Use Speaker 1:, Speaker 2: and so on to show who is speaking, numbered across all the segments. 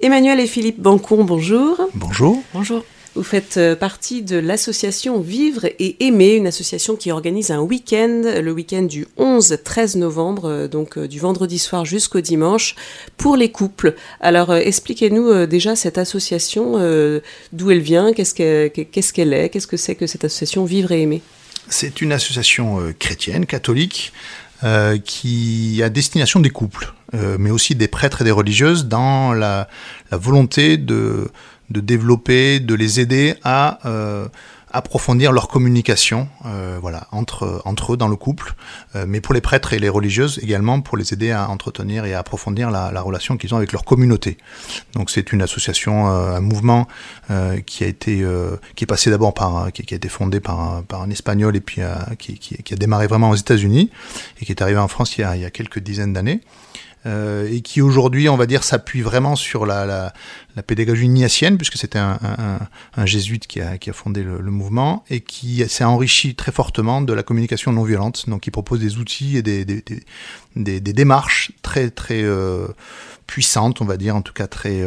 Speaker 1: Emmanuel et Philippe Bancon, bonjour.
Speaker 2: Bonjour.
Speaker 3: Bonjour.
Speaker 1: Vous faites partie de l'association Vivre et Aimer, une association qui organise un week-end, le week-end du 11-13 novembre, donc du vendredi soir jusqu'au dimanche, pour les couples. Alors expliquez-nous déjà cette association, d'où elle vient, qu'est-ce qu'elle est, qu'est-ce que c'est que cette association Vivre et Aimer?
Speaker 2: C'est une association chrétienne, catholique, qui a destination des couples, mais aussi des prêtres et des religieuses dans la volonté de développer, de les aider à approfondir leur communication entre eux dans le couple, mais pour les prêtres et les religieuses également, pour les aider à entretenir et à approfondir la relation qu'ils ont avec leur communauté. Donc c'est une association, un mouvement qui est passé d'abord qui a été fondé par un Espagnol et puis qui a démarré vraiment aux États-Unis et qui est arrivé en France il y a quelques dizaines d'années. Et qui aujourd'hui, on va dire, s'appuie vraiment sur la pédagogie ignatienne, puisque c'était un jésuite qui a fondé le mouvement, et qui s'est enrichi très fortement de la communication non violente. Donc il propose des outils et des démarches très très puissantes, on va dire, en tout cas très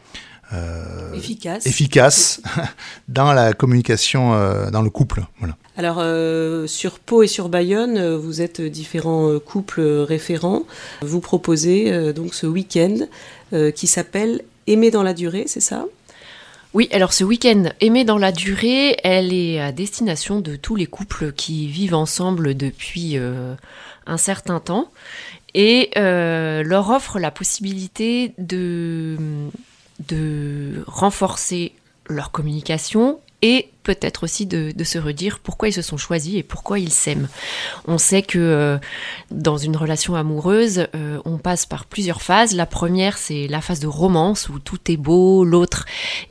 Speaker 2: efficaces dans la communication dans le couple. Voilà.
Speaker 1: Alors, sur Pau et sur Bayonne, vous êtes différents couples référents. Vous proposez donc ce week-end qui s'appelle Aimer dans la durée, c'est ça ?
Speaker 3: Oui, alors ce week-end Aimer dans la durée, elle est à destination de tous les couples qui vivent ensemble depuis un certain temps et leur offre la possibilité de renforcer leur communication et peut-être aussi de se redire pourquoi ils se sont choisis et pourquoi ils s'aiment. On sait que dans une relation amoureuse, on passe par plusieurs phases. La première, c'est la phase de romance où tout est beau, l'autre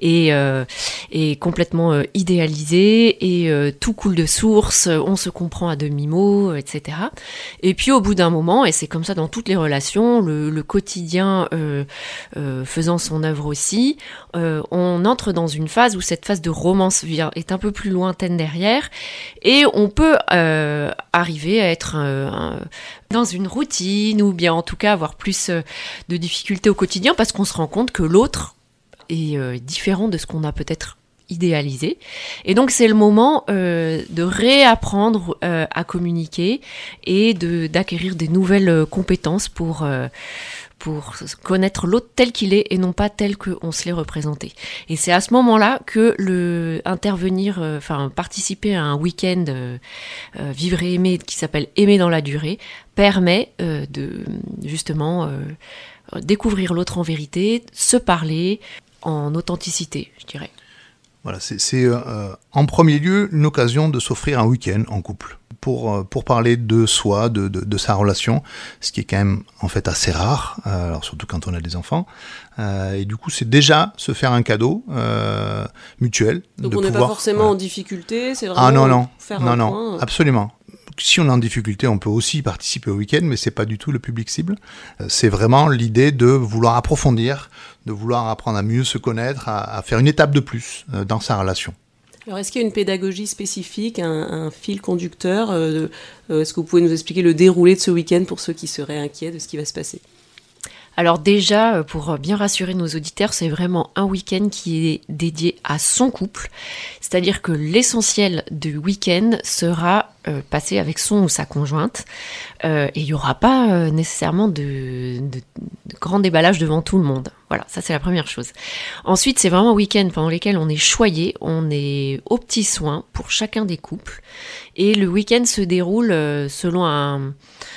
Speaker 3: est complètement idéalisé et tout coule de source, on se comprend à demi-mot, etc. Et puis au bout d'un moment, et c'est comme ça dans toutes les relations, le quotidien faisant son œuvre aussi, on entre dans une phase où cette phase de romance est un peu plus lointaine derrière et on peut arriver à être dans une routine ou bien en tout cas avoir plus de difficultés au quotidien parce qu'on se rend compte que l'autre est différent de ce qu'on a peut-être idéalisé. Et donc c'est le moment de réapprendre à communiquer et d'acquérir des nouvelles compétences pour connaître l'autre tel qu'il est et non pas tel qu'on se l'est représenté. Et c'est à ce moment-là que participer à un week-end Vivre et Aimer qui s'appelle Aimer dans la durée permet de justement découvrir l'autre en vérité, se parler en authenticité, je dirais.
Speaker 2: Voilà, c'est en premier lieu une occasion de s'offrir un week-end en couple pour parler de soi, de sa relation, ce qui est quand même en fait assez rare, alors surtout quand on a des enfants. Et du coup, c'est déjà se faire un cadeau mutuel.
Speaker 1: Donc on n'est pas forcément en difficulté, c'est vraiment faire un point.
Speaker 2: Absolument. Si on est en difficulté, on peut aussi participer au week-end, mais c'est pas du tout le public cible. C'est vraiment l'idée de vouloir approfondir, de vouloir apprendre à mieux se connaître, à faire une étape de plus dans sa relation.
Speaker 1: Alors, est-ce qu'il y a une pédagogie spécifique, un fil conducteur est-ce que vous pouvez nous expliquer le déroulé de ce week-end pour ceux qui seraient inquiets de ce qui va se passer ?
Speaker 3: Alors déjà, pour bien rassurer nos auditeurs, c'est vraiment un week-end qui est dédié à son couple. C'est-à-dire que l'essentiel du week-end sera passé avec son ou sa conjointe. Et il n'y aura pas nécessairement de grand déballage devant tout le monde. Voilà, ça c'est la première chose. Ensuite, c'est vraiment un week-end pendant lequel on est choyé, on est aux petits soins pour chacun des couples. Et le week-end se déroule selon un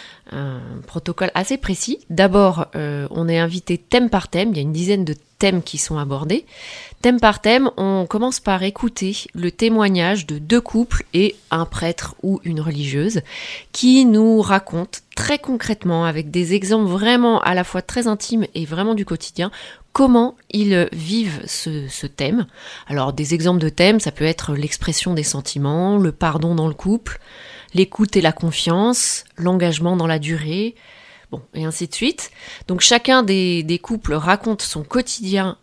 Speaker 3: protocole assez précis. D'abord, on est invité thème par thème, il y a une dizaine de thèmes qui sont abordés. Thème par thème, on commence par écouter le témoignage de 2 couples et un prêtre ou une religieuse qui nous racontent très concrètement, avec des exemples vraiment à la fois très intimes et vraiment du quotidien, comment ils vivent ce thème. Alors des exemples de thèmes, ça peut être l'expression des sentiments, le pardon dans le couple, l'écoute et la confiance, l'engagement dans la durée, bon, et ainsi de suite. Donc chacun des couples raconte son quotidien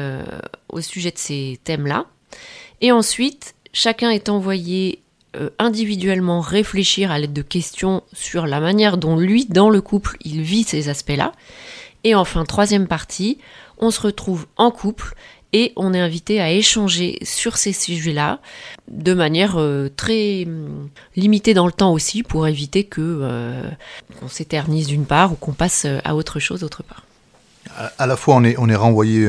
Speaker 3: au sujet de ces thèmes-là. Et ensuite, chacun est envoyé individuellement réfléchir à l'aide de questions sur la manière dont lui, dans le couple, il vit ces aspects-là. Et enfin, troisième partie, on se retrouve en couple et on est invité à échanger sur ces sujets-là de manière très limitée dans le temps aussi, pour éviter qu'on s'éternise d'une part ou qu'on passe à autre chose d'autre part.
Speaker 2: À la fois, on est renvoyé,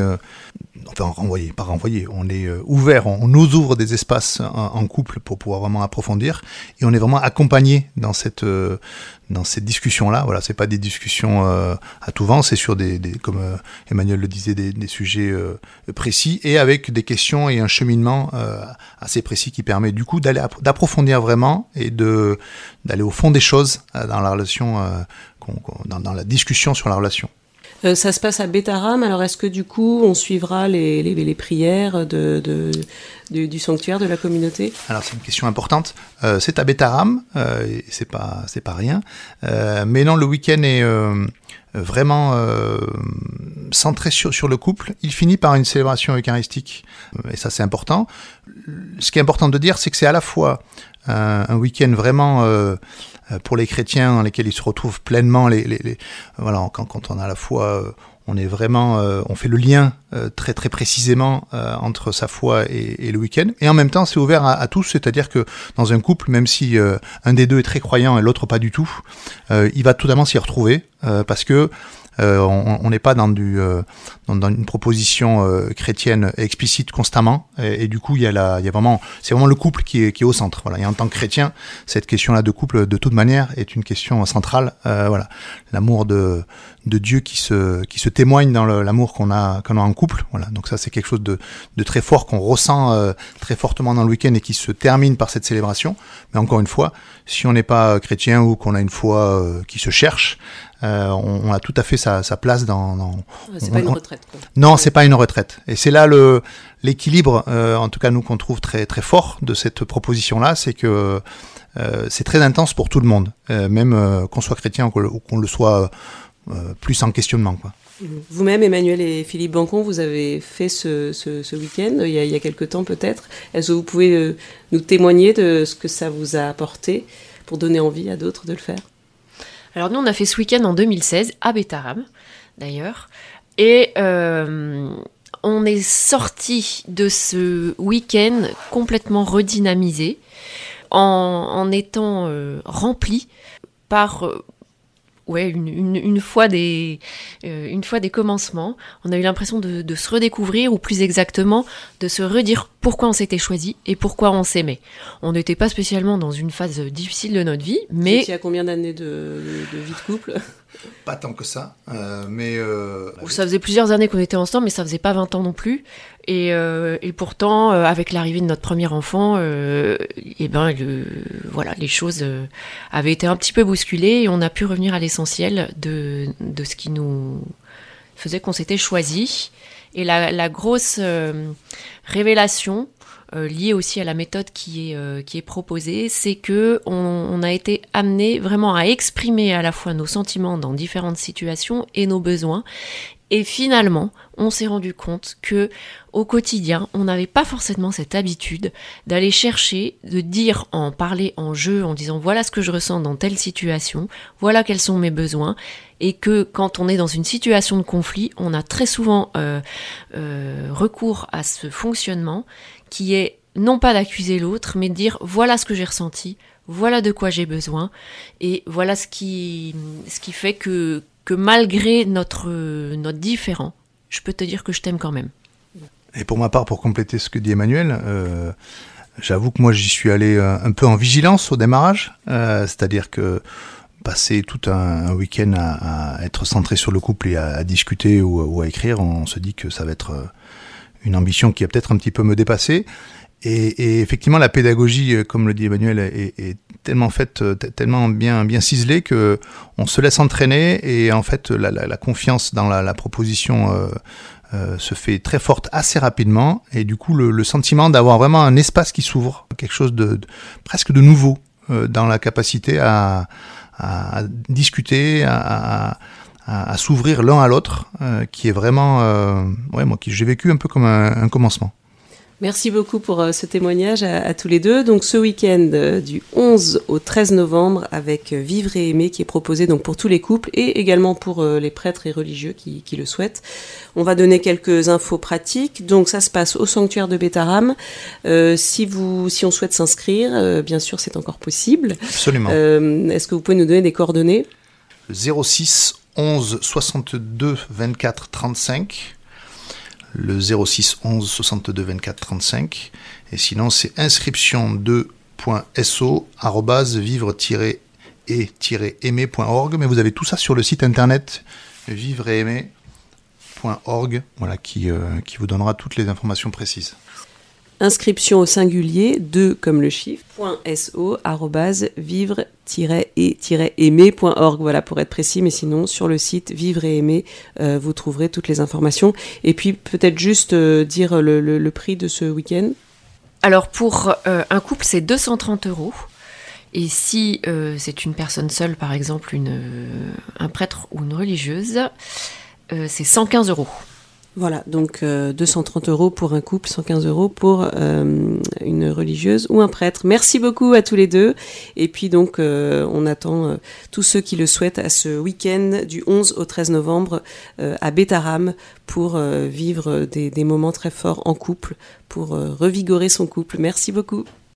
Speaker 2: on est ouvert, on nous ouvre des espaces en couple pour pouvoir vraiment approfondir, et on est vraiment accompagné dans cette discussion-là. Voilà, c'est pas des discussions à tout vent, c'est sur comme Emmanuel le disait, des sujets précis, et avec des questions et un cheminement assez précis qui permet du coup d'approfondir vraiment et d'aller au fond des choses dans la relation, dans la discussion sur la relation.
Speaker 1: Ça se passe à Bétarame, alors est-ce que du coup on suivra les prières du sanctuaire de la communauté ?
Speaker 2: Alors c'est une question importante. C'est à Bétarame, c'est pas rien. Mais non, le week-end est vraiment centré sur le couple. Il finit par une célébration eucharistique, et ça c'est important. Ce qui est important de dire, c'est que c'est à la fois un week-end vraiment pour les chrétiens dans lesquels ils se retrouvent pleinement. Voilà, quand on a à la foi, on est vraiment, on fait le lien très très précisément entre sa foi et le week-end. Et en même temps, c'est ouvert à tous, c'est-à-dire que dans un couple, même si un des deux est très croyant et l'autre pas du tout, il va totalement s'y retrouver parce que on n'est pas dans une proposition chrétienne explicite constamment, et du coup c'est vraiment le couple qui est au centre. Voilà. Et en tant que chrétien, cette question-là de couple, de toute manière, est une question centrale. Voilà, l'amour de Dieu qui se témoigne dans l'amour qu'on a en couple. Voilà. Donc ça, c'est quelque chose de très fort qu'on ressent très fortement dans le week-end et qui se termine par cette célébration. Mais encore une fois, si on n'est pas chrétien ou qu'on a une foi qui se cherche, on a tout à fait sa place
Speaker 1: c'est pas une retraite, quoi.
Speaker 2: Non, c'est pas une retraite. Et c'est là l'équilibre, en tout cas nous, qu'on trouve très très fort de cette proposition-là, c'est que c'est très intense pour tout le monde, même qu'on soit chrétien ou qu'on le soit plus en questionnement, quoi.
Speaker 1: Vous-même, Emmanuel et Philippe Bancon, vous avez fait ce week-end, il y a quelque temps peut-être. Est-ce que vous pouvez nous témoigner de ce que ça vous a apporté pour donner envie à d'autres de le faire ?
Speaker 3: Alors nous, on a fait ce week-end en 2016, à Bétarame, d'ailleurs. Et on est sorti de ce week-end complètement redynamisé, en étant rempli par une fois des commencements. On a eu l'impression de se redécouvrir, ou plus exactement, de se redire pourquoi on s'était choisi et pourquoi on s'aimait. On n'était pas spécialement dans une phase difficile de notre vie, mais...
Speaker 1: Vous étiez à combien d'années de vie de couple ?
Speaker 2: Pas tant que ça, mais...
Speaker 3: Ça faisait plusieurs années qu'on était ensemble, mais ça faisait pas 20 ans non plus. Et pourtant, avec l'arrivée de notre premier enfant, les choses avaient été un petit peu bousculées, et on a pu revenir à l'essentiel de ce qui nous faisait qu'on s'était choisi. Et la grosse révélation, liée aussi à la méthode qui est proposée, c'est que on a été amené vraiment à exprimer à la fois nos sentiments dans différentes situations et nos besoins. Et finalement, on s'est rendu compte que au quotidien, on n'avait pas forcément cette habitude d'aller chercher, de dire, en parler en jeu, en disant voilà ce que je ressens dans telle situation, voilà quels sont mes besoins, et que quand on est dans une situation de conflit, on a très souvent recours à ce fonctionnement qui est non pas d'accuser l'autre, mais de dire voilà ce que j'ai ressenti, voilà de quoi j'ai besoin, et voilà ce qui fait que malgré notre différend, je peux te dire que je t'aime quand même.
Speaker 2: Et pour ma part, pour compléter ce que dit Emmanuel, j'avoue que moi j'y suis allé un peu en vigilance au démarrage, c'est-à-dire que passer tout un week-end à être centré sur le couple et à discuter ou à écrire, on se dit que ça va être une ambition qui va peut-être un petit peu me dépasser. Et effectivement, la pédagogie, comme le dit Emmanuel, est tellement faite, tellement bien ciselée que on se laisse entraîner, et en fait, la confiance dans la proposition se fait très forte assez rapidement, et du coup, le sentiment d'avoir vraiment un espace qui s'ouvre, quelque chose de presque de nouveau dans la capacité à discuter, à s'ouvrir l'un à l'autre, qui est vraiment, moi, j'ai vécu un peu comme un commencement.
Speaker 1: Merci beaucoup pour ce témoignage à tous les deux. Donc ce week-end du 11 au 13 novembre avec Vivre et aimer qui est proposé donc pour tous les couples et également pour les prêtres et religieux qui le souhaitent. On va donner quelques infos pratiques. Donc ça se passe au sanctuaire de Bétharram. Si on souhaite s'inscrire, bien sûr c'est encore possible.
Speaker 2: Absolument.
Speaker 1: Est-ce que vous pouvez nous donner des coordonnées ?
Speaker 2: 06 11 62 24 35. Le 06 11 62 24 35. Et sinon, c'est inscription2.so@vivre-et-aimer.org. Mais vous avez tout ça sur le site internet vivre-et-aimer.org, voilà, qui vous donnera toutes les informations précises.
Speaker 1: Inscription au singulier, 2 comme le chiffre, .so@vivre-et-aimer.org, voilà pour être précis, mais sinon sur le site Vivre et aimer, vous trouverez toutes les informations. Et puis peut-être juste dire le prix de ce week-end.
Speaker 3: Alors pour un couple, c'est 230 €. Et si c'est une personne seule, par exemple un prêtre ou une religieuse, c'est 115 €.
Speaker 1: Voilà, donc 230 € pour un couple, 115 € pour une religieuse ou un prêtre. Merci beaucoup à tous les deux. Et puis donc, on attend tous ceux qui le souhaitent à ce week-end du 11 au 13 novembre à Bétharram pour vivre des moments très forts en couple, pour revigorer son couple. Merci beaucoup.